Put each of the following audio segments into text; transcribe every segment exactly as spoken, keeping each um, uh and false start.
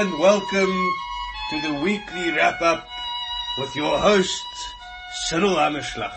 and welcome to the weekly wrap-up with your host, Cyril Hammerschlacht.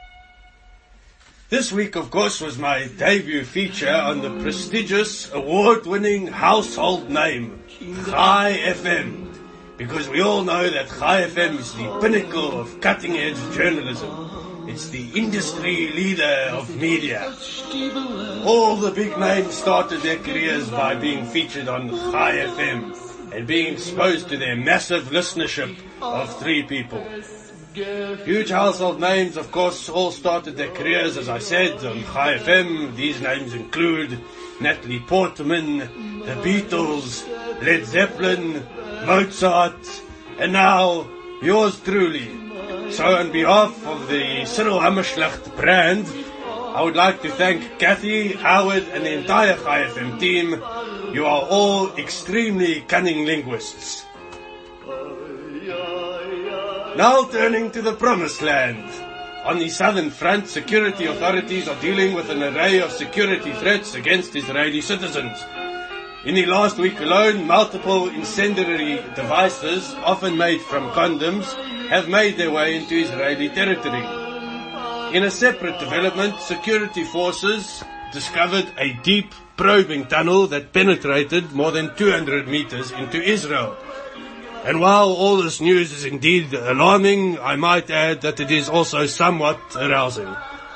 This week, of course, was my debut feature on the prestigious, award-winning household name, Chai F M, because we all know that Chai F M is the pinnacle of cutting-edge journalism. It's the industry leader of media. All the big names started their careers by being featured on Chai F M and being exposed to their massive listenership of three people. Huge household names, of course, all started their careers, as I said, on Chai F M. These names include Natalie Portman, the Beatles, Led Zeppelin, Mozart, and now yours truly. So on behalf of the Cyril Hammerschlacht brand, I would like to thank Kathy, Howard, and the entire Chai F M team. You are all extremely cunning linguists. Now turning to the promised land. On the southern front, security authorities are dealing with an array of security threats against Israeli citizens. In the last week alone, multiple incendiary devices, often made from condoms, have made their way into Israeli territory. In a separate development, security forces discovered a deep probing tunnel that penetrated more than two hundred meters into Israel. And while all this news is indeed alarming, I might add that it is also somewhat arousing.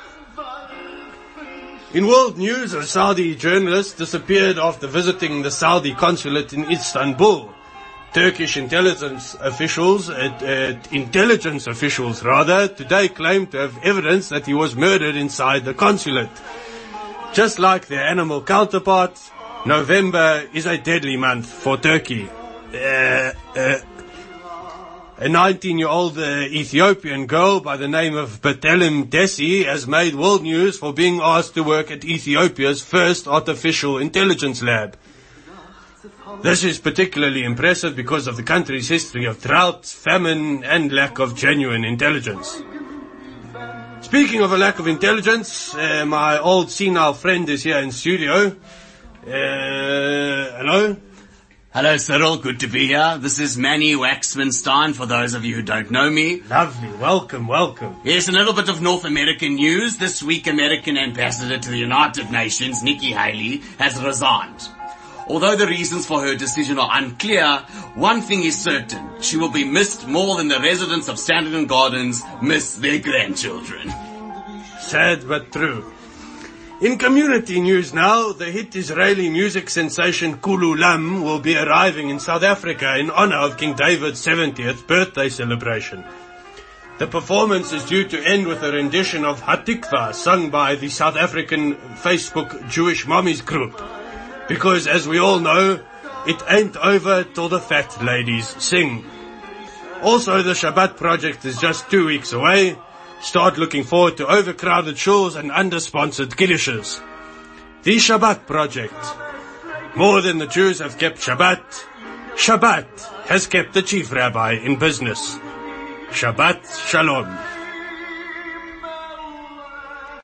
In world news, a Saudi journalist disappeared after visiting the Saudi consulate in Istanbul. Turkish intelligence officials, uh, uh, intelligence officials rather, today claimed to have evidence that he was murdered inside the consulate. Just like their animal counterparts, November is a deadly month for Turkey. Uh, uh, a nineteen-year-old uh, Ethiopian girl by the name of Batelem Desi has made world news for being asked to work at Ethiopia's first artificial intelligence lab. This is particularly impressive because of the country's history of drought, famine, and lack of genuine intelligence. Speaking of a lack of intelligence, uh, my old senile friend is here in studio. Uh, hello? Hello, Cyril. Good to be here. This is Manny Waxman-Stein, for those of you who don't know me. Lovely. Welcome, welcome. Yes, a little bit of North American news. This week, American ambassador to the United Nations, Nikki Haley, has resigned. Although the reasons for her decision are unclear, one thing is certain. She will be missed more than the residents of Standard Gardens miss their grandchildren. Sad but true. In community news now, the hit Israeli music sensation Kulu Lam will be arriving in South Africa in honor of King David's seventieth birthday celebration. The performance is due to end with a rendition of Hatikva sung by the South African Facebook Jewish Mommies group. Because, as we all know, it ain't over till the fat ladies sing. Also, the Shabbat project is just two weeks away. Start looking forward to overcrowded shuls and under-sponsored kiddushes. The Shabbat project. More than the Jews have kept Shabbat, Shabbat has kept the chief rabbi in business. Shabbat Shalom.